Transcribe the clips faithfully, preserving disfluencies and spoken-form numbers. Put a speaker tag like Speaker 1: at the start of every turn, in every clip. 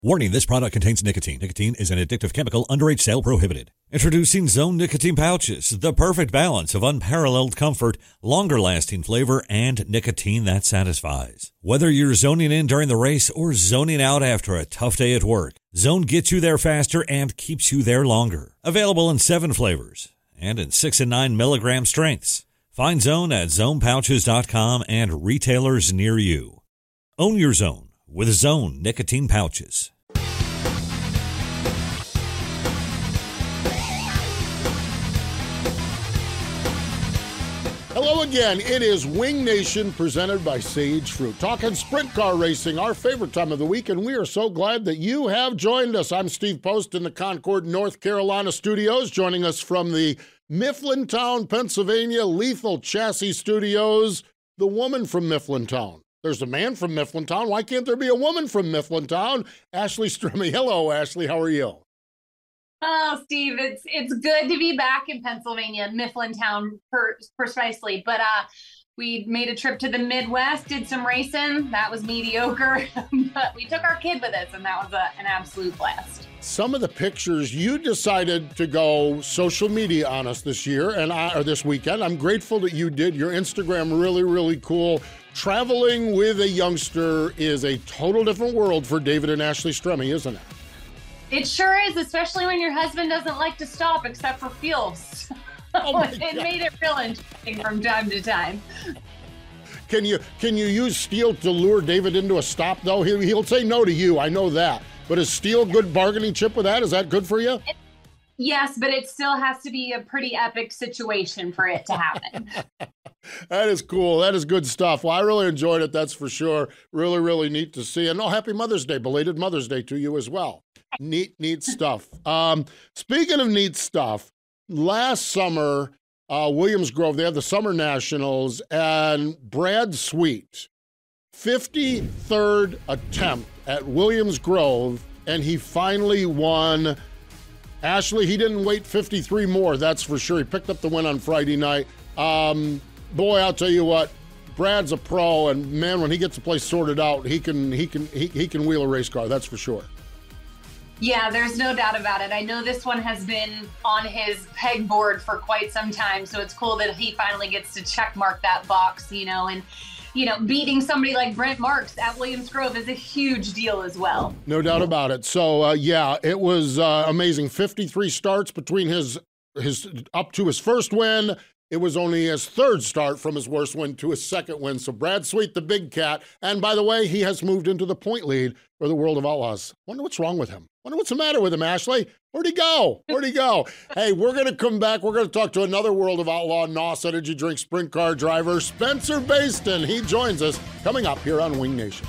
Speaker 1: Warning, this product contains nicotine. Nicotine is an addictive chemical, underage sale prohibited. Introducing Zone Nicotine Pouches, the perfect balance of unparalleled comfort, longer-lasting flavor, and nicotine that satisfies. Whether you're zoning in during the race or zoning out after a tough day at work, Zone gets you there faster and keeps you there longer. Available in seven flavors and in six and nine milligram strengths. Find Zone at zone pouches dot com and retailers near you. Own your Zone with Zone Nicotine Pouches.
Speaker 2: Hello again. It is Wing Nation presented by Sage Fruit. Talking sprint car racing, our favorite time of the week, and we are so glad that you have joined us. I'm Steve Post in the Concord, North Carolina studios, joining us from the Mifflintown, Pennsylvania Lethal Chassis Studios, the woman from Mifflintown. There's a man from Mifflintown. Why can't there be a woman from Mifflintown? Ashley Stremme. Hello, Ashley. How are you?
Speaker 3: Oh, Steve, it's it's good to be back in Pennsylvania, Mifflintown, per, precisely. But uh, we made a trip to the Midwest, did some racing. That was mediocre, but we took our kid with us, and that was a, an absolute blast.
Speaker 2: Some of the pictures, you decided to go social media on us this year and I, or this weekend. I'm grateful that you did. Your Instagram really, really cool. Traveling with a youngster is a total different world for David and Ashley Stremme, isn't it?
Speaker 3: It sure is, especially when your husband doesn't like to stop except for fuels.
Speaker 2: Oh
Speaker 3: it
Speaker 2: God.
Speaker 3: made it real interesting from time to time.
Speaker 2: Can you can you use steel to lure David into a stop, though? He, he'll say no to you, I know that. But is steel good bargaining chip with that? Is that good for you?
Speaker 3: Yes, but it still has to be a pretty epic situation for it to happen.
Speaker 2: That is cool. That is good stuff. Well, I really enjoyed it, that's for sure. Really, really neat to see. And oh, happy Mother's Day. Belated Mother's Day to you as well. Neat, neat stuff. Um, speaking of neat stuff, last summer, uh, Williams Grove, they had the Summer Nationals, and Brad Sweet, fifty-third attempt at Williams Grove, and he finally won. Ashley, he didn't wait fifty-three more, that's for sure. He picked up the win on Friday night. Um, boy, I'll tell you what, Brad's a pro, and man, when he gets the place sorted out, he can he can he, he can wheel a race car, that's for sure.
Speaker 3: Yeah, there's no doubt about it. I know this one has been on his pegboard for quite some time, so it's cool that he finally gets to check mark that box, you know, and, you know, beating somebody like Brent Marks at Williams Grove is a huge deal as well.
Speaker 2: No doubt about it. So, uh, yeah, it was uh, amazing. fifty-three starts between his his up to his first win. It was only his third start from his worst win to his second win. So Brad Sweet, the big cat. And by the way, he has moved into the point lead for the World of Outlaws. Wonder what's wrong with him. Wonder what's the matter with him, Ashley. Where'd he go? Where'd he go? Hey, we're going to come back. We're going to talk to another World of Outlaw N O S Energy Drink Sprint Car driver, Spencer Bayston. He joins us coming up here on Wing Nation.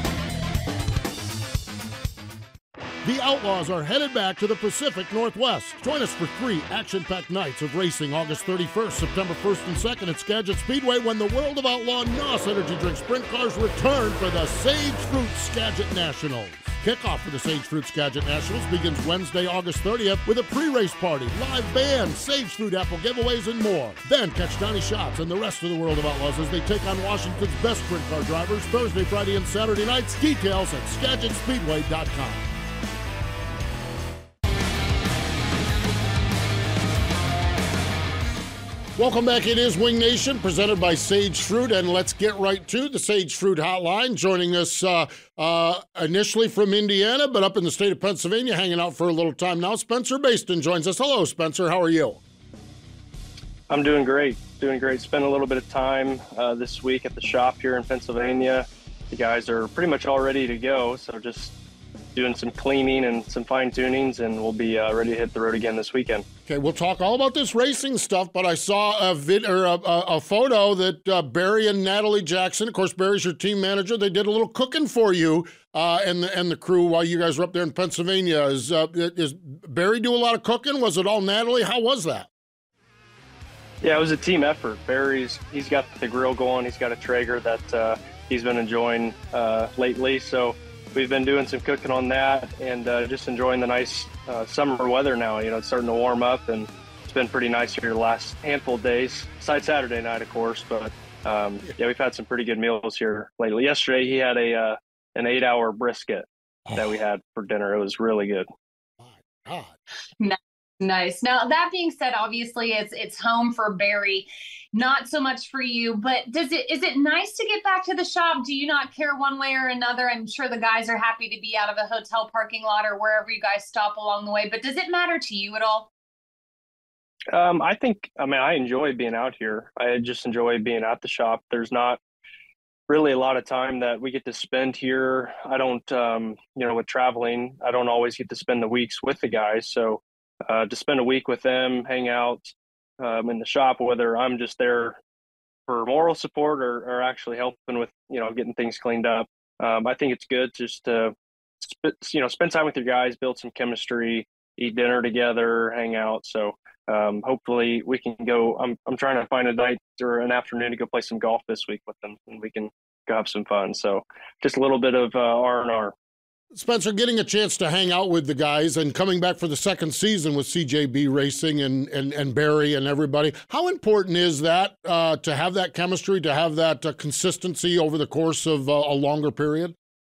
Speaker 2: The Outlaws are headed back to the Pacific Northwest. Join us for three action-packed nights of racing August thirty-first, September first and second at Skagit Speedway when the World of Outlaw N O S Energy Drink Sprint Cars return for the Sage Fruit Skagit Nationals. Kickoff for the Sage Fruit Skagit Nationals begins Wednesday, August thirtieth with a pre-race party, live band, Sage Fruit apple giveaways, and more. Then catch Donnie Schatz and the rest of the World of Outlaws as they take on Washington's best sprint car drivers Thursday, Friday, and Saturday nights. Details at skagit speedway dot com. Welcome back. It is Wing Nation, presented by Sage Fruit, and let's get right to the Sage Fruit Hotline. Joining us uh, uh, initially from Indiana, but up in the state of Pennsylvania, hanging out for a little time now. Spencer Bayston joins us. Hello, Spencer. How are you?
Speaker 4: I'm doing great. Doing great. Spent a little bit of time uh, this week at the shop here in Pennsylvania. The guys are pretty much all ready to go, so just doing some cleaning and some fine tunings, and we'll be uh, ready to hit the road again this weekend.
Speaker 2: Okay, we'll talk all about this racing stuff, but I saw a vid or a, a, a photo that uh, Barry and Natalie Jackson, of course, Barry's your team manager, they did a little cooking for you uh, and the and the crew while you guys were up there in Pennsylvania. Is uh, is Barry do a lot of cooking? Was it all Natalie? How was that?
Speaker 4: Yeah, it was a team effort. Barry's he's got the grill going. He's got a Traeger that uh, he's been enjoying uh, lately, so we've been doing some cooking on that and uh, just enjoying the nice uh, summer weather now. You know, it's starting to warm up, and it's been pretty nice here the last handful of days, besides Saturday night, of course. But, um, yeah, we've had some pretty good meals here lately. Yesterday, he had a uh, an eight-hour brisket. that we had for dinner. It was really good.
Speaker 2: My God.
Speaker 3: No. Nice. Now, that being said, obviously it's it's home for Barry, not so much for you, but does it is it nice to get back to the shop? Do you not care one way or another? I'm sure the guys are happy to be out of a hotel parking lot or wherever you guys stop along the way, but does it matter to you at all?
Speaker 4: Um, I think, I mean, I enjoy being out here. I just enjoy being at the shop. There's not really a lot of time that we get to spend here. I don't, um, you know, with traveling, I don't always get to spend the weeks with the guys. So Uh, to spend a week with them, hang out um, in the shop, whether I'm just there for moral support or, or actually helping with, you know, getting things cleaned up. Um, I think it's good just to, sp- you know, spend time with your guys, build some chemistry, eat dinner together, hang out. So um, hopefully we can go. I'm I'm trying to find a night or an afternoon to go play some golf this week with them, and we can go have some fun. So just a little bit of uh, R and R.
Speaker 2: Spencer, getting a chance to hang out with the guys and coming back for the second season with C J B Racing and and, and Barry and everybody, how important is that uh, to have that chemistry, to have that uh, consistency over the course of uh, a longer period?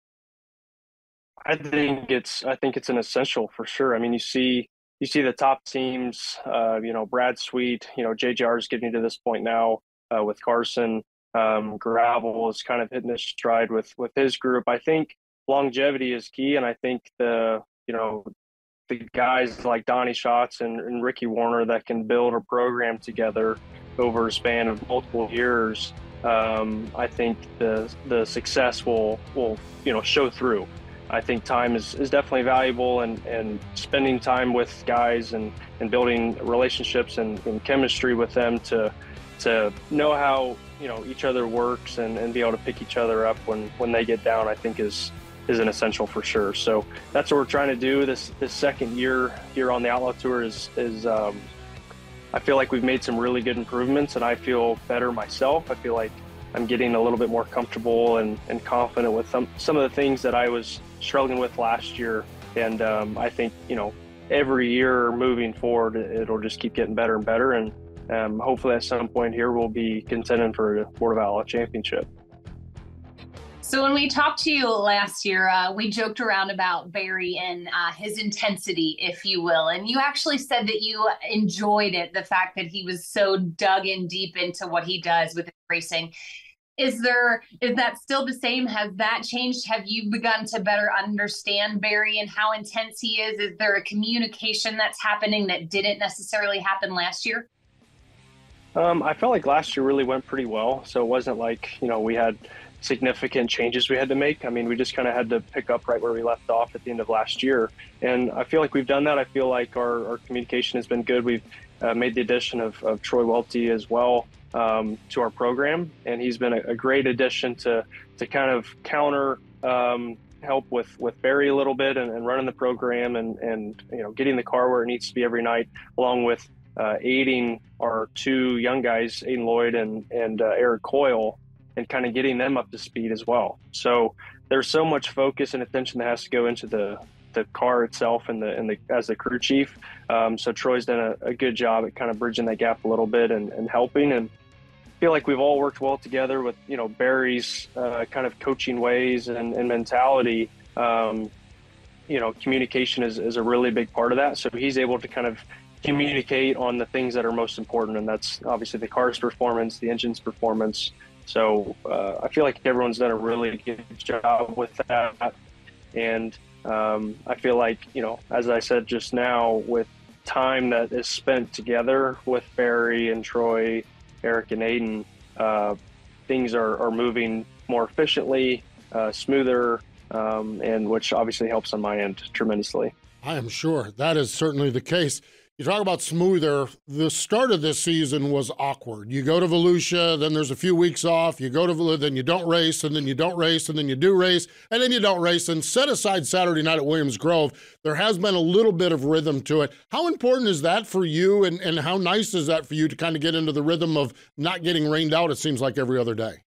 Speaker 4: I think it's I think it's an essential for sure. I mean, you see you see the top teams, uh, you know, Brad Sweet, you know, J J R is getting to this point now uh, with Carson. Um, Gravel is kind of hitting his stride with with his group. I think longevity is key, and I think the you know the guys like Donnie Schatz and, and Ricky Warner that can build a program together over a span of multiple years. Um, I think the the success will will you know show through. I think time is, is definitely valuable, and, and spending time with guys and, and building relationships and, and chemistry with them to to know how you know each other works and, and be able to pick each other up when, when they get down, I think is is an essential for sure. So that's what we're trying to do this this second year here on the Outlaw Tour is is um, I feel like we've made some really good improvements, and I feel better myself. I feel like I'm getting a little bit more comfortable and, and confident with some, some of the things that I was struggling with last year. And um, I think, you know, every year moving forward, it'll just keep getting better and better. And um, hopefully at some point here, we'll be contending for a Board of Outlaw Championship.
Speaker 3: So when we talked to you last year, uh, we joked around about Barry and uh, his intensity, if you will. And you actually said that you enjoyed it, the fact that he was so dug in deep into what he does with racing. Is there, is that still the same? Has that changed? Have you begun to better understand Barry and how intense he is? Is there a communication that's happening that didn't necessarily happen last year?
Speaker 4: Um, I felt like last year really went pretty well. So it wasn't like, you know, we had significant changes we had to make. I mean, we just kind of had to pick up right where we left off at the end of last year. And I feel like we've done that. I feel like our, our communication has been good. We've uh, made the addition of, of Troy Welty as well. Um, to our program, and he's been a, a great addition to to kind of counter um, help with with Barry a little bit and, and running the program and and you know getting the car where it needs to be every night, along with uh, aiding our two young guys, Aiden Lloyd and and uh, Eric Coyle, and kind of getting them up to speed as well. So there's so much focus and attention that has to go into the the car itself and the and the as the crew chief. Um, so Troy's done a, a good job at kind of bridging that gap a little bit and, and helping. And feel like we've all worked well together with, you know, Barry's uh, kind of coaching ways and, and mentality. Um, you know, communication is, is a really big part of that. So he's able to kind of communicate on the things that are most important. And that's obviously the car's performance, the engine's performance. So uh, I feel like everyone's done a really good job with that. And um, I feel like, you know, as I said just now, with time that is spent together with Barry and Troy, Eric and Aiden, uh, things are, are moving more efficiently, uh, smoother, um, and which obviously helps on my end tremendously.
Speaker 2: I am sure that is certainly the case. You talk about smoother. The start of this season was awkward. You go to Volusia, then there's a few weeks off. You go to Volusia, then you don't race, and then you don't race, and then you do race, and then you don't race. And set aside Saturday night at Williams Grove, there has been a little bit of rhythm to it. How important is that for you, and, and how nice is that for you to kind of get into the rhythm of not getting rained out, it seems like, every other day?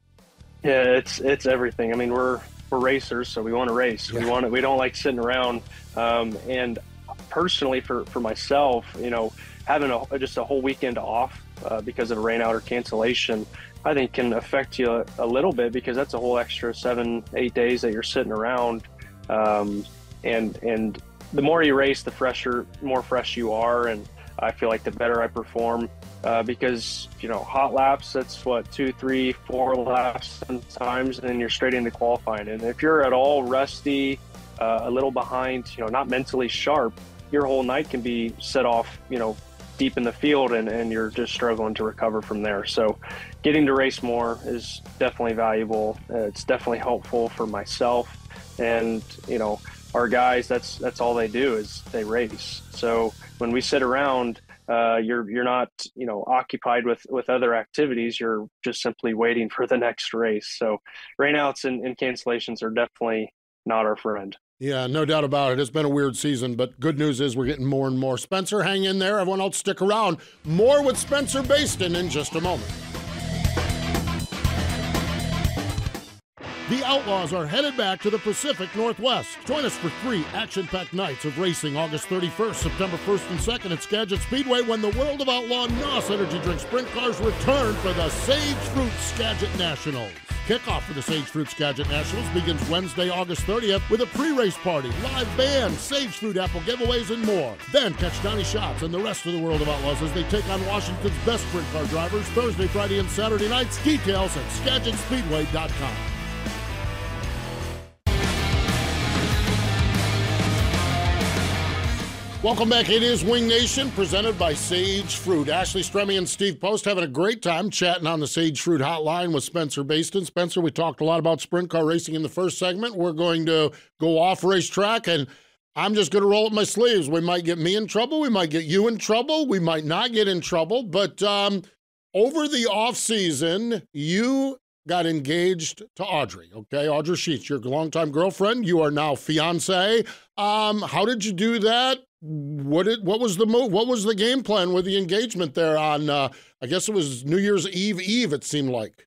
Speaker 4: Yeah, it's it's everything. I mean, we're we're racers, so we want to race. Yeah. We want to, we don't like sitting around, um, and personally for, for myself, you know, having a, just a whole weekend off uh, because of a rain out or cancellation, I think can affect you a, a little bit, because that's a whole extra seven, eight days that you're sitting around. Um, and and the more you race, the fresher, more fresh you are, and I feel like the better I perform. Uh, because, you know, hot laps, that's what, two, three, four laps sometimes, and then you're straight into qualifying. And if you're at all rusty, uh, a little behind, you know, not mentally sharp, your whole night can be set off, you know, deep in the field, and, and you're just struggling to recover from there. So getting to race more is definitely valuable. Uh, it's definitely helpful for myself. And, you know, our guys, that's that's all they do is they race. So when we sit around, Uh, you're you're not, you know, occupied with, with other activities. You're just simply waiting for the next race. So rainouts and, and cancellations are definitely not our friend.
Speaker 2: Yeah, no doubt about it. It's been a weird season, but good news is we're getting more and more. Spencer, hang in there. Everyone else stick around. More with Spencer Bayston in just a moment. The Outlaws are headed back to the Pacific Northwest. Join us for three action-packed nights of racing August thirty-first, September first and second at Skagit Speedway when the World of Outlaw N O S Energy Drink Sprint Cars return for the Sage Fruit Skagit Nationals. Kickoff for the Sage Fruit Skagit Nationals begins Wednesday, August thirtieth with a pre-race party, live band, Sage Fruit apple giveaways, and more. Then catch Donnie Schatz and the rest of the World of Outlaws as they take on Washington's best sprint car drivers Thursday, Friday, and Saturday nights. Details at skagit speedway dot com. Welcome back. It is Wing Nation, presented by Sage Fruit. Ashley Stremme and Steve Post having a great time chatting on the Sage Fruit hotline with Spencer Bayston. Spencer, we talked a lot about sprint car racing in the first segment. We're going to go off racetrack, and I'm just going to roll up my sleeves. We might get me in trouble. We might get you in trouble. We might not get in trouble. But um, over the off season, you got engaged to Audrey, okay? Audrey Sheets, your longtime girlfriend. You are now fiance. Um, how did you do that? What did, what was the move? What was the game plan with the engagement there on, uh, I guess it was New Year's Eve Eve, it seemed like.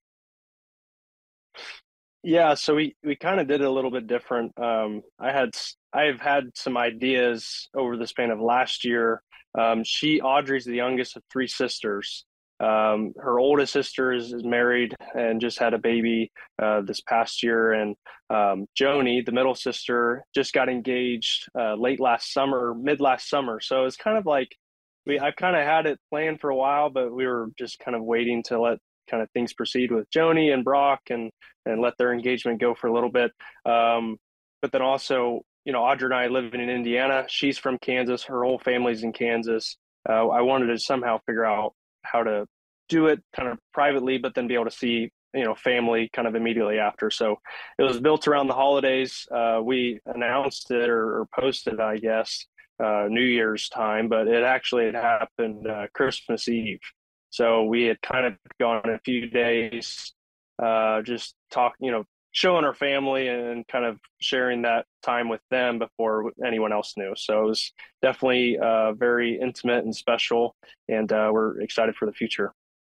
Speaker 4: Yeah, so we, we kind of did it a little bit different. Um, I had, I've had some ideas over the span of last year. Um, she, Audrey's the youngest of three sisters. Um, her oldest sister is, is married and just had a baby uh, this past year. And um, Joni, the middle sister, just got engaged uh, late last summer, mid last summer. So it's kind of like we I kind of had it planned for a while, but we were just kind of waiting to let kind of things proceed with Joni and Brock and and let their engagement go for a little bit. Um, but then also, you know, Audrey and I living in Indiana. She's from Kansas. Her whole family's in Kansas. Uh, I wanted to somehow figure out how to do it kind of privately, but then be able to see, you know, family kind of immediately after. So it was built around the holidays. Uh, we announced it or, or posted, I guess, uh, New Year's time, but it actually had happened uh, Christmas Eve. So we had kind of gone a few days, uh, just talk, you know, showing our family and kind of sharing that time with them before anyone else knew. So it was definitely uh, very intimate and special, and uh, we're excited for the future.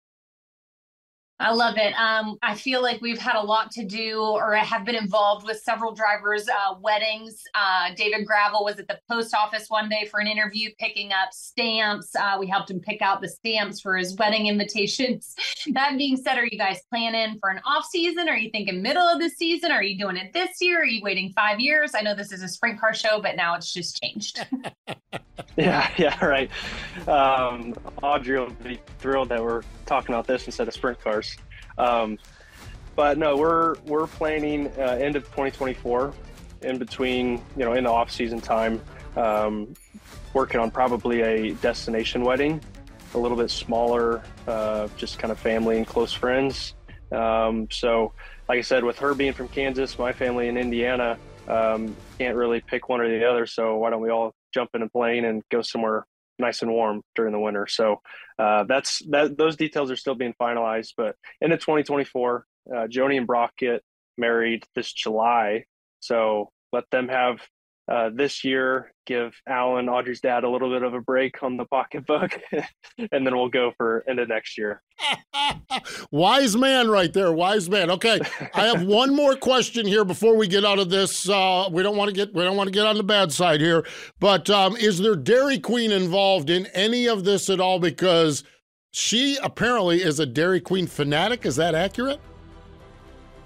Speaker 3: I love it. Um, I feel like we've had a lot to do or have been involved with several drivers' uh, weddings. Uh, David Gravel was at the post office one day for an interview, picking up stamps. Uh, we helped him pick out the stamps for his wedding invitations. That being said, are you guys planning for an off season? Are you thinking middle of the season? Are you doing it this year? Are you waiting five years? I know this is a sprint car show, but now it's just changed.
Speaker 4: Yeah, yeah, right. Um, Audrey will be thrilled that we're talking about this instead of sprint cars. Um, but no, we're we're planning uh, end of twenty twenty-four, in between, you know, in the off season time, um, working on probably a destination wedding, a little bit smaller, uh, just kind of family and close friends. Um, so, like I said, with her being from Kansas, my family in Indiana, um, can't really pick one or the other. So why don't we all jump in a plane and go somewhere nice and warm during the winter? So uh, that's that. Those details are still being finalized. But into twenty twenty-four, uh, Joni and Brock get married this July. So let them have uh, this year. Give Alan, Audrey's dad, a little bit of a break on the pocketbook, and then we'll go for into next year.
Speaker 2: Wise man right there, wise man. Okay, I have one more question here before we get out of this. Uh, we don't want to get we don't want to get on the bad side here, but um, is there Dairy Queen involved in any of this at all? Because she apparently is a Dairy Queen fanatic. Is that accurate?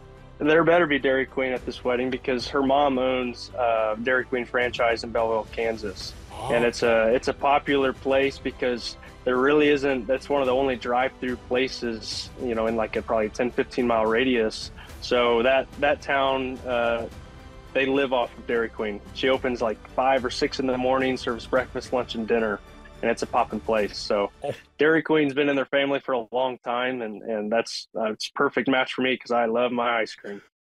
Speaker 4: There better be Dairy Queen at this wedding because her mom owns uh, Dairy Queen franchise in Belleville, Kansas. Oh. And it's a it's a popular place because there really isn't, that's one of the only drive-through places, you know, in like a probably ten, fifteen mile radius. So that, that town, uh, they live off of Dairy Queen. She opens like five or six in the morning, serves breakfast, lunch, and dinner, and it's a poppin' place. So oh. Dairy Queen's been in their family for a long time, and, and that's uh, it's a perfect match for me because I love my ice cream.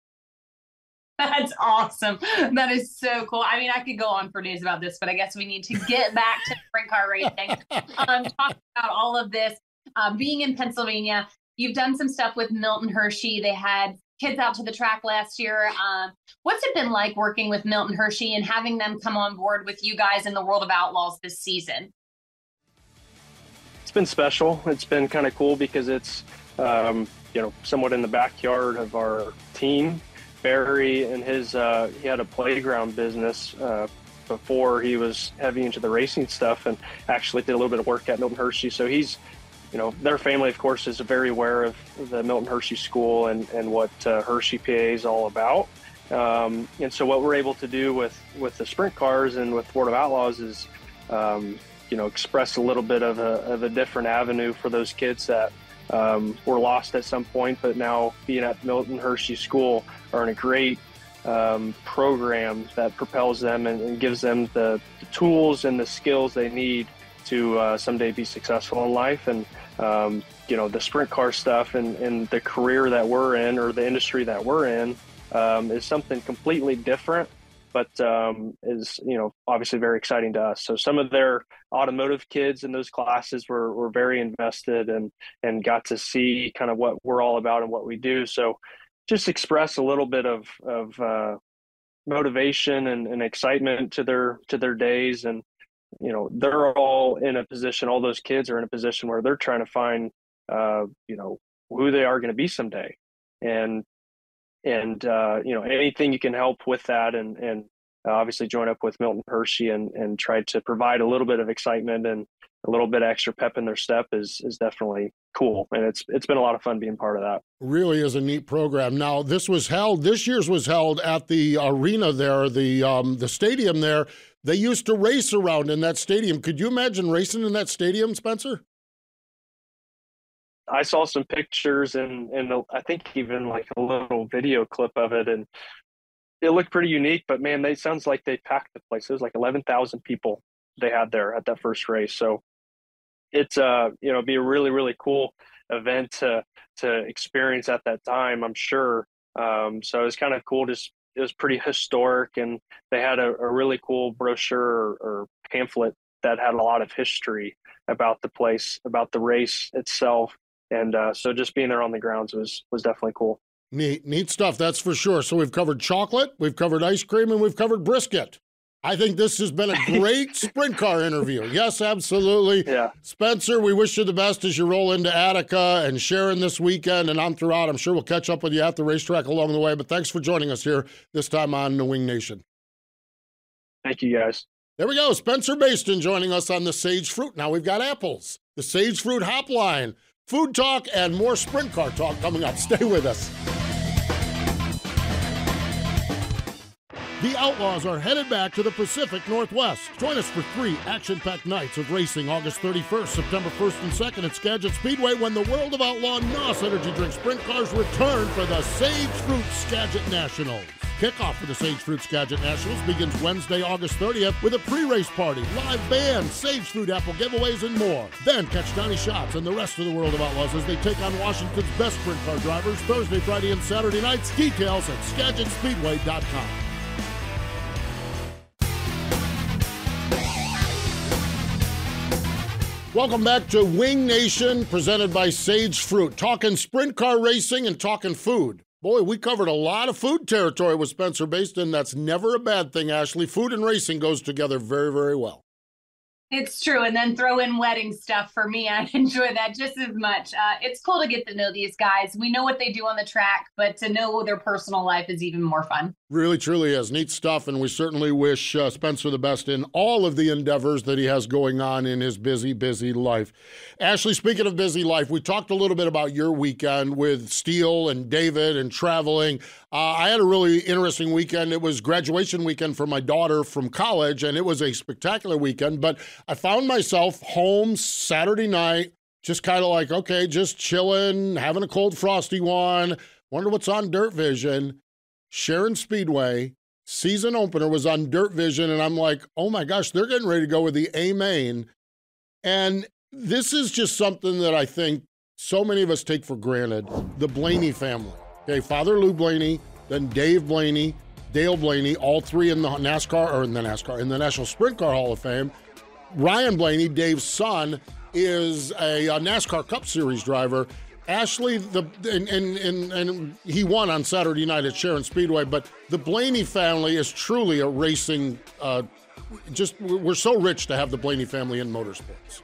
Speaker 3: That's awesome. That is so cool. I mean, I could go on for days about this, but I guess we need to get back to sprint car racing. Um, talk about all of this. Uh, being in Pennsylvania, you've done some stuff with Milton Hershey. They had kids out to the track last year. Um, what's it been like working with Milton Hershey and having them come on board with you guys in the World of Outlaws this season?
Speaker 4: It's been special. It's been kind of cool because it's, um, you know, somewhat in the backyard of our team. Barry and his, uh, he had a playground business uh, before he was heavy into the racing stuff, and actually did a little bit of work at Milton Hershey. So he's, you know, their family, of course, is very aware of the Milton Hershey School and, and what uh, Hershey P A is all about. Um, and so what we're able to do with, with the sprint cars and with World of Outlaws is, um, you know, express a little bit of a, of a different avenue for those kids that um, were lost at some point, but now being at Milton Hershey School are in a great um, program that propels them and, and gives them the, the tools and the skills they need to uh, someday be successful in life. And, um, you know, the sprint car stuff and, and the career that we're in, or the industry that we're in, um, is something completely different, but um, is, you know, obviously very exciting to us. So some of their automotive kids in those classes were, were very invested and, and got to see kind of what we're all about and what we do. So just express a little bit of, of uh, motivation and, and excitement to their, to their days. And, you know, they're all in a position, all those kids are in a position where they're trying to find, uh, you know, who they are going to be someday. And, and, uh, you know, anything you can help with that, and, and obviously join up with Milton Hershey and, and try to provide a little bit of excitement and a little bit extra pep in their step is, is definitely cool. And it's, it's been a lot of fun being part of that.
Speaker 2: Really is a neat program. Now, this was held, this year's was held at the arena there, the, um, the stadium there. They used to race around in that stadium. Could you imagine racing in that stadium, Spencer?
Speaker 4: I saw some pictures and, and I think even like a little video clip of it, and it looked pretty unique, but man, they sounds like they packed the place. It was like eleven thousand people they had there at that first race. So it's, uh, you know, be a really, really cool event to, to experience at that time, I'm sure. Um, so it was kind of cool. Just, it was pretty historic, and they had a, a really cool brochure or, or pamphlet that had a lot of history about the place, about the race itself. And uh, so just being there on the grounds was was definitely cool.
Speaker 2: Neat, neat stuff, that's for sure. So we've covered chocolate, we've covered ice cream, and we've covered brisket. I think this has been a great sprint car interview. Yes, absolutely.
Speaker 4: Yeah.
Speaker 2: Spencer, we wish you the best as you roll into Attica and Sharon this weekend and on throughout. I'm sure we'll catch up with you at the racetrack along the way, but thanks for joining us here this time on the Wing Nation.
Speaker 4: Thank you, guys.
Speaker 2: There we go. Spencer Bayston joining us on the Sage Fruit. Now we've got apples, the Sage Fruit Hopline, food talk, and more sprint car talk coming up. Stay with us.
Speaker 5: The Outlaws are headed back to the Pacific Northwest. Join us for three action-packed nights of racing August thirty-first, September first and second at Skagit Speedway when the World of Outlaw N O S Energy Drink Sprint Cars return for the Sage Fruit Skagit Nationals. Kickoff for the Sage Fruit Skagit Nationals begins Wednesday, August thirtieth with a pre-race party, live band, Sage Fruit apple giveaways, and more. Then catch Donnie Schatz and the rest of the World of Outlaws as they take on Washington's best sprint car drivers Thursday, Friday, and Saturday nights. Details at skagit speedway dot com.
Speaker 2: Welcome back to Wing Nation, presented by Sage Fruit. Talking sprint car racing and talking food. Boy, we covered a lot of food territory with Spencer Bayston. That's never a bad thing, Ashley. Food and racing goes together very, very well.
Speaker 3: It's true. And then throw in wedding stuff for me. I enjoy that just as much. Uh, it's cool to get to know these guys. We know what they do on the track, but to know their personal life is even more fun.
Speaker 2: Really, truly is. Neat stuff. And we certainly wish uh, Spencer the best in all of the endeavors that he has going on in his busy, busy life. Ashley, speaking of busy life, we talked a little bit about your weekend with Steele and David and traveling. Uh, I had a really interesting weekend. It was graduation weekend for my daughter from college, and it was a spectacular weekend. But I found myself home Saturday night, just kind of like, okay, just chilling, having a cold frosty one. Wonder what's on Dirt Vision. Sharon Speedway season opener was on Dirt Vision, and I'm like, oh my gosh, they're getting ready to go with the A-Main. And this is just something that I think so many of us take for granted. The Blaney family. Okay, Father Lou Blaney, then Dave Blaney, Dale Blaney, all three in the NASCAR, or in the NASCAR, in the National Sprint Car Hall of Fame. Ryan Blaney, Dave's son, is a, a NASCAR Cup Series driver. Ashley, the and, and and and he won on Saturday night at Sharon Speedway, but the Blaney family is truly a racing, uh, just, we're so rich to have the Blaney family in motorsports.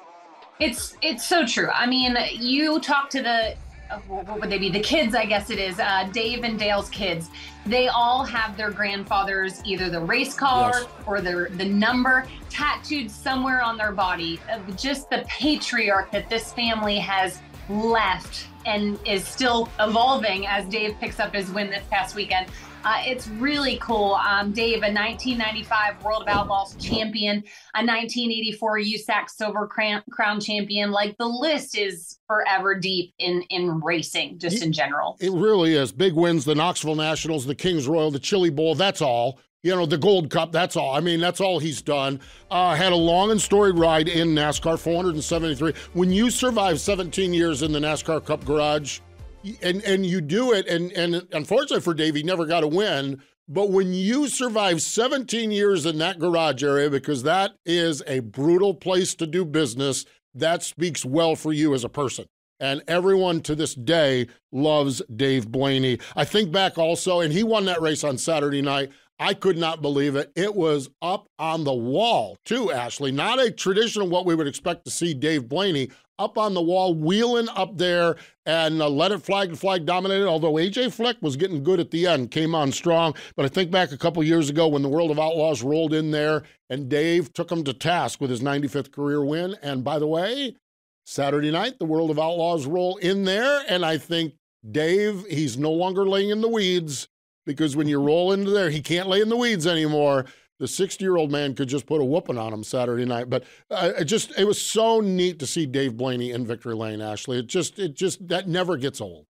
Speaker 3: It's, it's so true. I mean, you talk to the, what would they be? The kids, I guess it is, uh, Dave and Dale's kids. They all have their grandfathers, either the race car yes. or their, the number tattooed somewhere on their body of just the patriarch that this family has left and is still evolving as Dave picks up his win this past weekend. Uh, it's really cool. Um, Dave, a nineteen ninety-five World of Outlaws champion, a nineteen eighty-four U S A C Silver Crown, Crown champion. Like, the list is forever deep in, in racing, just in general.
Speaker 2: It really is. Big wins, the Knoxville Nationals, the Kings Royal, the Chili Bowl, that's all. You know, the Gold Cup, that's all. I mean, that's all he's done. Uh, had a long and storied ride in NASCAR, four hundred seventy-three. When you survive seventeen years in the NASCAR Cup garage, and and you do it, and, and unfortunately for Dave, he never got a win, but when you survive seventeen years in that garage area, because that is a brutal place to do business, that speaks well for you as a person. And everyone to this day loves Dave Blaney. I think back also, and he won that race on Saturday night. I could not believe it. It was up on the wall, too, Ashley. Not a traditional what we would expect to see Dave Blaney up on the wall, wheeling up there, and uh, let it flag and flag dominated, although A J Fleck was getting good at the end, came on strong. But I think back a couple years ago when the World of Outlaws rolled in there, and Dave took him to task with his ninety-fifth career win. And by the way, Saturday night, the World of Outlaws roll in there, and I think Dave, he's no longer laying in the weeds, because when you roll into there, he can't lay in the weeds anymore. The sixty-year-old man could just put a whooping on him Saturday night. But uh, it just, it was so neat to see Dave Blaney in victory lane, Ashley. It just, it just, that never gets old.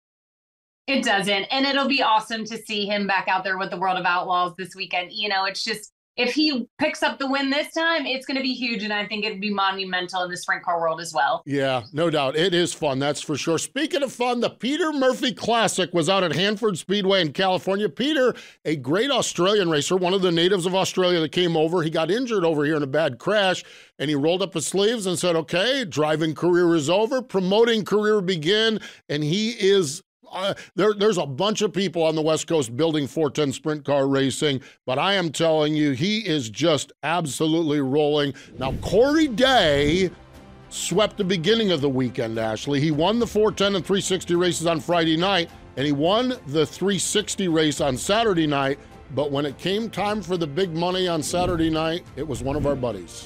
Speaker 3: It doesn't. And it'll be awesome to see him back out there with the World of Outlaws this weekend. You know, it's just, if he picks up the win this time, it's going to be huge, and I think it'd be monumental in the sprint car world as well.
Speaker 2: Yeah, no doubt. It is fun, that's for sure. Speaking of fun, the Peter Murphy Classic was out at Hanford Speedway in California. Peter, a great Australian racer, one of the natives of Australia that came over. He got injured over here in a bad crash, and he rolled up his sleeves and said, okay, driving career is over, promoting career begin, and he is Uh, there, there's a bunch of people on the West Coast building four ten sprint car racing, but I am telling you, he is just absolutely rolling. Now, Corey Day swept the beginning of the weekend, Ashley. He won the four ten and three sixty races on Friday night, and he won the three sixty race on Saturday night, but when it came time for the big money on Saturday night, it was one of our buddies.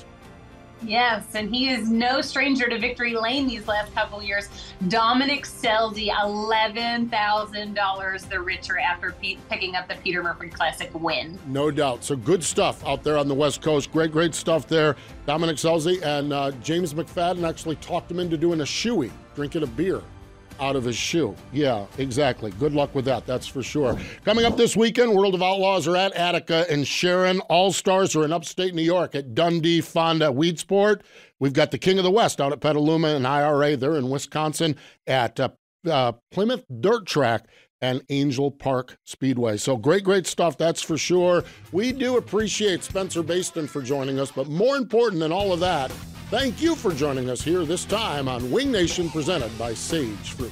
Speaker 3: Yes, and he is no stranger to victory lane these last couple years. Dominic Scelzi, eleven thousand dollars the richer after pe- picking up the Peter Murphy Classic win.
Speaker 2: No doubt. So good stuff out there on the West Coast. Great, great stuff there. Dominic Scelzi and uh, James McFadden actually talked him into doing a shoey, drinking a beer out of his shoe. Yeah, exactly. Good luck with that, that's for sure. Coming up this weekend, World of Outlaws are at Attica and Sharon. All-Stars are in upstate New York at Dundee Fonda Weedsport. We've got the King of the West out at Petaluma and I R A. They're in Wisconsin at uh, uh, Plymouth Dirt Track and Angel Park Speedway. So great, great stuff, that's for sure. We do appreciate Spencer Baston for joining us, but more important than all of that, thank you for joining us here this time on Wing Nation, presented by Sage Fruit.